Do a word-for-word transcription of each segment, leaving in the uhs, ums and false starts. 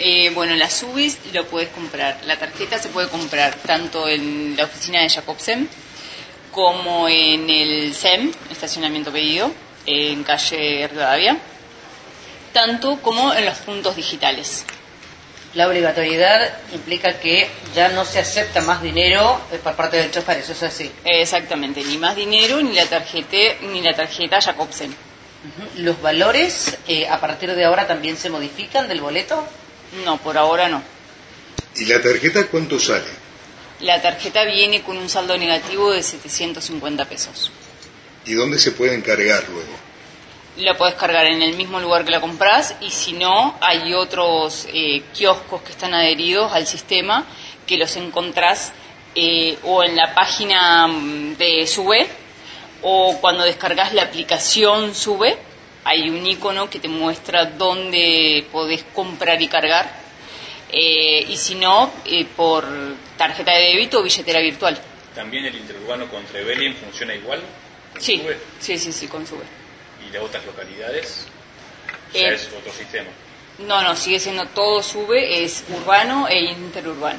Eh, bueno, la SUBE lo puedes comprar. La tarjeta se puede comprar tanto en la oficina de Jacobsen como en el S E M, estacionamiento pedido, en calle Rivadavia, tanto como en los puntos digitales. La obligatoriedad implica que ya no se acepta más dinero por parte del chofer, ¿eso es así? Exactamente, ni más dinero ni la tarjeta, ni la tarjeta Jacobsen. Uh-huh. ¿Los valores eh, a partir de ahora también se modifican del boleto? No, por ahora no. ¿Y la tarjeta cuánto sale? La tarjeta viene con un saldo negativo de setecientos cincuenta pesos. ¿Y dónde se pueden cargar luego? La podés cargar en el mismo lugar que la comprás, y si no, hay otros eh, kioscos que están adheridos al sistema que los encontrás eh, o en la página de SUBE, o cuando descargas la aplicación SUBE hay un icono que te muestra dónde podés comprar y cargar, eh, y si no, eh, por tarjeta de débito o billetera virtual. ¿También el interurbano con Trevelin funciona igual? Sí, SUBE? sí, sí, sí, con SUBE. ¿Y de otras localidades? O sea, Eh, es otro sistema. No, no, sigue siendo todo SUBE, es urbano e interurbano.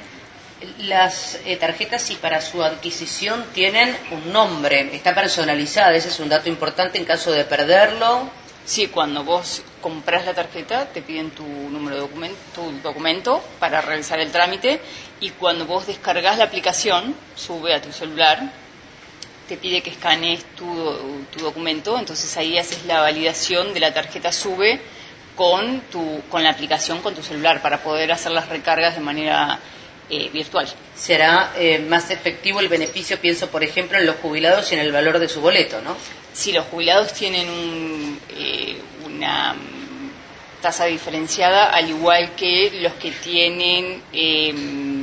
Las eh, tarjetas, si para su adquisición tienen un nombre, está personalizada, ese es un dato importante en caso de perderlo. Sí, cuando vos compras la tarjeta te piden tu número de documento, tu documento para realizar el trámite, y cuando vos descargas la aplicación SUBE a tu celular te pide que escanees tu, tu documento, entonces ahí haces la validación de la tarjeta SUBE con tu con la aplicación, con tu celular, para poder hacer las recargas de manera eh, virtual. Será eh, más efectivo el beneficio, pienso por ejemplo en los jubilados y en el valor de su boleto, ¿no? Sí, los jubilados tienen un, eh, una tasa diferenciada, al igual que los que tienen, eh,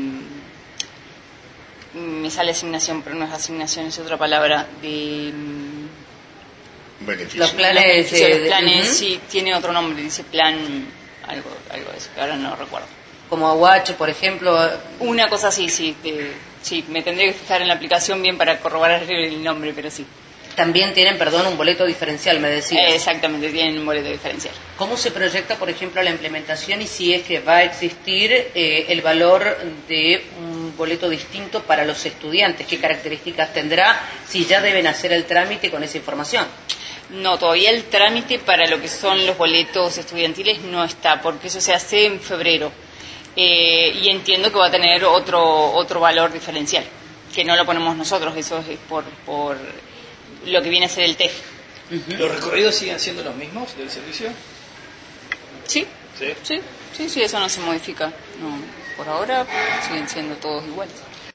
me sale asignación, pero no es asignación, es otra palabra, de... Beneficios. Los planes, los, los de, planes, uh-huh. Sí, tiene otro nombre, dice plan, algo, algo de eso, que ahora no recuerdo. Como Aguacho, por ejemplo. Una cosa así, sí, de, sí, me tendría que fijar en la aplicación bien para corroborar el nombre, pero sí. También tienen, perdón, un boleto diferencial, me decías. Eh, exactamente, tienen un boleto diferencial. ¿Cómo se proyecta, por ejemplo, la implementación, y si es que va a existir eh, el valor de un boleto distinto para los estudiantes? ¿Qué características tendrá si ya deben hacer el trámite con esa información? No, todavía el trámite para lo que son los boletos estudiantiles no está, porque eso se hace en febrero. Eh, y entiendo que va a tener otro otro valor diferencial, que no lo ponemos nosotros, eso es por... por lo que viene a ser el T E F. Uh-huh. ¿Los recorridos siguen siendo los mismos del servicio? Sí, sí, sí, sí, sí, eso no se modifica. No, por ahora siguen siendo todos iguales.